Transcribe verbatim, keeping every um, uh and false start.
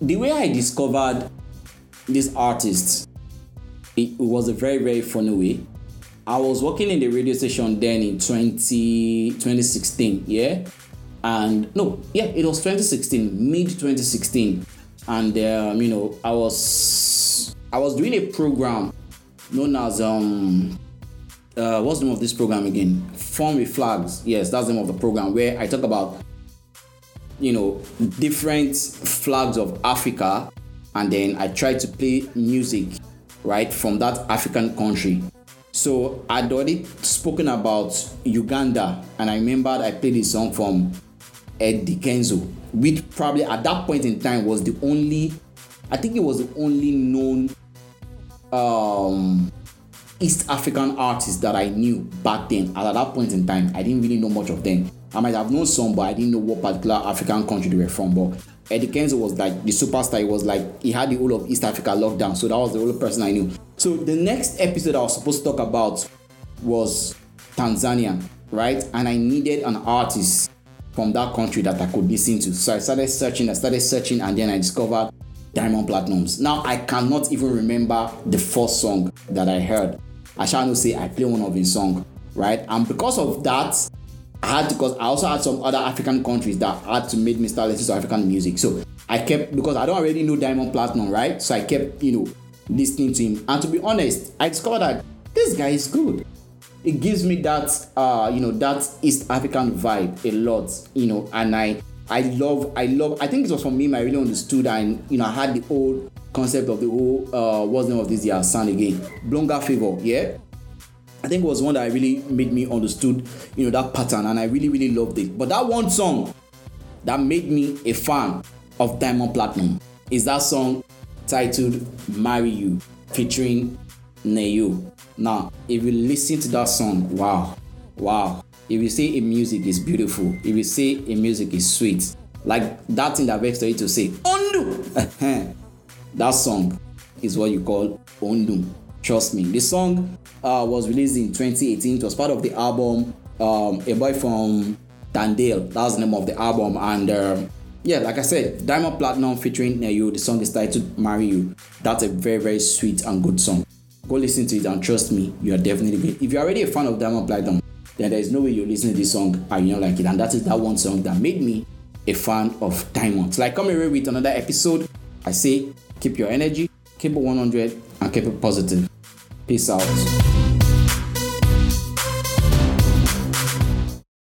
the way I discovered this artist, it, it was a very, very funny way. I was working in the radio station then in twenty, twenty sixteen, yeah? And no, yeah, it was twenty sixteen, mid twenty sixteen. And, um, you know, I was I was doing a program known as, um, uh, what's the name of this program again? Fun with Flags. Yes, that's the name of the program, where I talk about, you know, different flags of Africa, and then I try to play music, right, from that African country. So I'd already spoken about Uganda, and I remembered I played a song from Eddie Kenzo, which probably at that point in time was the only, I think it was the only known um, East African artist that I knew back then. And at that point in time, I didn't really know much of them. I might have known some, but I didn't know what particular African country they were from. But Eddie Kenzo was like the superstar. He was like, he had the whole of East Africa locked down. So that was the only person I knew. So the next episode I was supposed to talk about was Tanzania, right? And I needed an artist from that country that I could listen to. So I started searching, I started searching, and then I discovered Diamond Platnumz. Now I cannot even remember the first song that I heard. I shall not say I play one of his songs, right? And because of that, I had to, because I also had some other African countries that had to make me start listening to African music. So I kept, because I don't already know Diamond Platnumz, right? So I kept, you know, listening to him. And to be honest, I discovered that this guy is good. It gives me that, uh, you know, that East African vibe a lot, you know, and I, I love, I love, I think it was from him I really understood, and, you know, I had the whole concept of the whole, uh, what's the name of this year, sound again, Blonga Favor, yeah? I think it was one that I really made me understood, you know, that pattern, and I really, really loved it. But that one song that made me a fan of Diamond Platnumz is that song titled Marry You, featuring Neyo. Now, if you listen to that song, wow, wow. If you say a music is beautiful, if you say a music is sweet, like that thing that begs for you to say, Ondu, that song is what you call Ondu. Trust me. The song uh, was released in twenty eighteen. It was part of the album um, A Boy from Tandale. That's the name of the album. And um, yeah, like I said, Diamond Platnumz featuring Neyo. The song is titled Marry You. That's a very, very sweet and good song. Go listen to it, and trust me, you are definitely good. If you're already a fan of Diamond Platnumz, then there is no way you're listening to this song and you don't like it. And that is that one song that made me a fan of Diamond. So I come here with another episode. I say, keep your energy, keep it one hundred, and keep it positive. Peace out.